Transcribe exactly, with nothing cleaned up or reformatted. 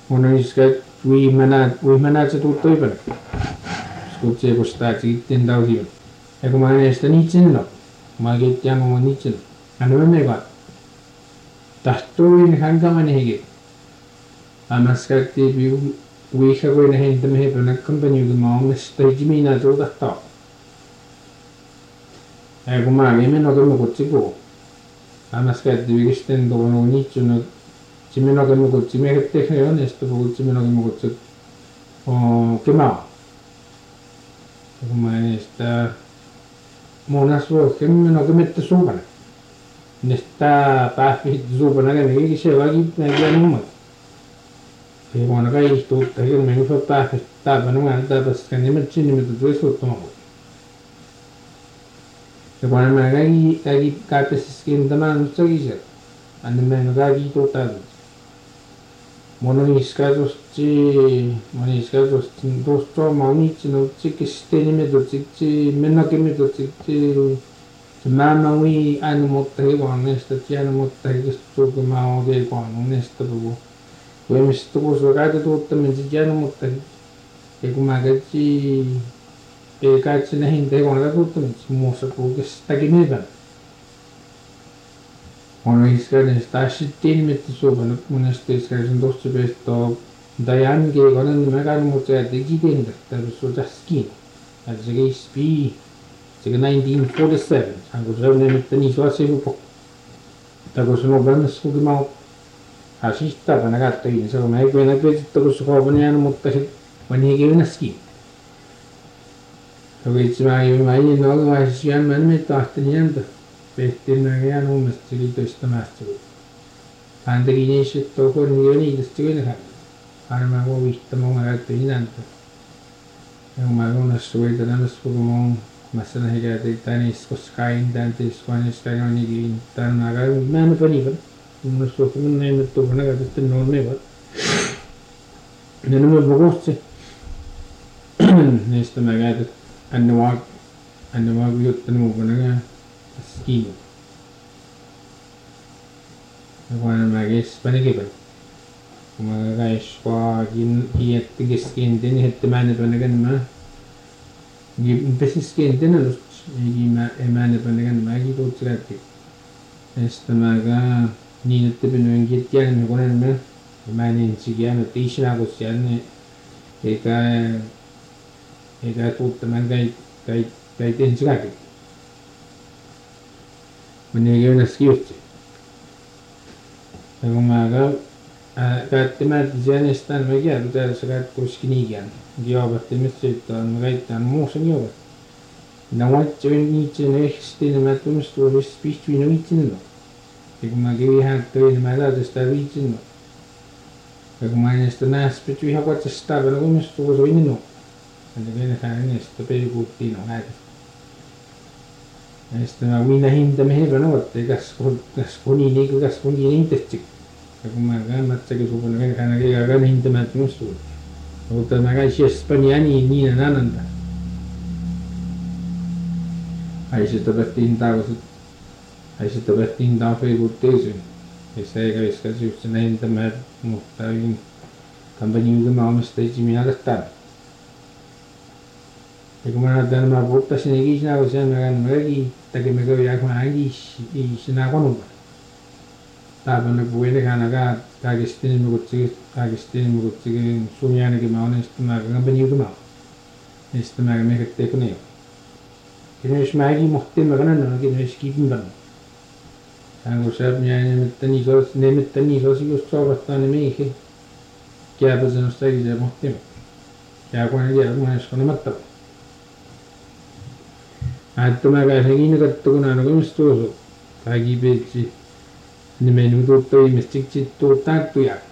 Monoiskat uimana uimana se tutto ipan. Skutse kostati tendausi. Eko maanesta niitsin no. Ma kettian mo niitsin. Anu mega. Tahtoin hangamane hige. Amaskatti bi uika ko na hen dem he bana company gu ma mesta jimina to tahta. Eko ma me no ko ko tsigo. Amaskatti bi gisten do no niitsin Jimeno che mi cozzi mi che te che onesto con Jimeno che mi cozzi oh che ma come sta mona so che mi no che mette sopra ne sta pafi sopra che mi dice va chi mi viene un e buona che tutto che mi fa pafi sta per non andare per scendere ci mi metto due sotto ma e buona magari che capi si schienda ma non so chi c'è andando magari tutto Monoiskazoschi, monoiskazoschi, dosto maunichi, che stenime, che menakime, che mamma we animotte, onesta, tianomotte, che sto come ode, onesta, come mi sto così tutto, mi si chianomotte, e come agacci, e cazzo ne hinte, con la tutto, mi si mossa, che sta che mi va. Monoiskazoschi, sta scittini, metti sopra, non sto iskazoschi, dosto questo. Dayan ke konan mereka mau cakap digiten tak sudah skin. Ada segi spi, segi nineteen forty-seven. Angkut saya ni tani suasi buku. Tak usah banyak suku mau. Asista pada kata ini. So mai kau nak pergi tak usah kau punya anu mutlak punya kau nak skin. So itu mai mai ni nak mai sian mana mai tak tanya tu. Pestin lagi anu mesti itu istimewa tu. Anda ini situ kau ni ni istimewa ni. Karena aku bisa mengerti ini nanti. Yang malu nasuai dalam sebuah masalah yang ada tani sekoskain dan sekolah sekarang ini tan agar mana pun ini, nasuai pun ni itu pun agak tu normal. Jadi nama bagus sih. Ni istimewa agak anu wak anu wak yut tanu pun agak skin. Aku anu magis panik apa? Mga guys ko gin iet giskin din het man panagan ma gi besis skin din los gi ma man panagan ma gi to tsati esta maga ni net benu git yan ko nan ma man in sigian tisha ko sian e ka e ka to taman gai gai gai tin tsati mani gi na skiut e maga Kattimat jänistan me kia tuta sakat kuskinigian giobat temitsittan gaitan muusen giobat nawat join niitsin ehstin matumis tuolis pihtui noitsin no ikuma kivi haattoin mäladesta viitsin no ikuma näistä näs pitui hakata stavana kumis tuos oinin no ande kene hänestä peikuuttiin no häitä näistä mä minä hinta mehe vanovat kas kas kuni niinku kas kuni niintetsik Aku makan macam ke supaya kan karena kita kan hinta macam tu. Kalau kita makan sias paniani ni nana nanda. Aisyah terbetin tahu, aisyah terbetin tahu Facebook tu. Saya kalau sekarang sudah hinta macam muhtarin company itu mau mesti cimi ada tak. Aku mana dan mana buat sini kisah aku saya makan lagi, tapi mereka yang lagi sini aku numpah. Tapi nak buat ni kan agak kagistin mengutip kagistin mengutip sunya ni kemau ni istimewa kan bani itu mau istimewa mereka tekun ni. Kini istimewa ini mungkin makanan nak kini skipin ban. Anggur siap ni ni tani sos ni tani sos itu sobat tani mereka. Kaya pasal nostalgia jadi mungkin. Kaya aku ni dia aku ni sekolah mata. Ada tu mereka lagi ni kat tu kan aku mesti tu so. Kaki beci. Ni menu tu tu mesti cik tu tak tu ya.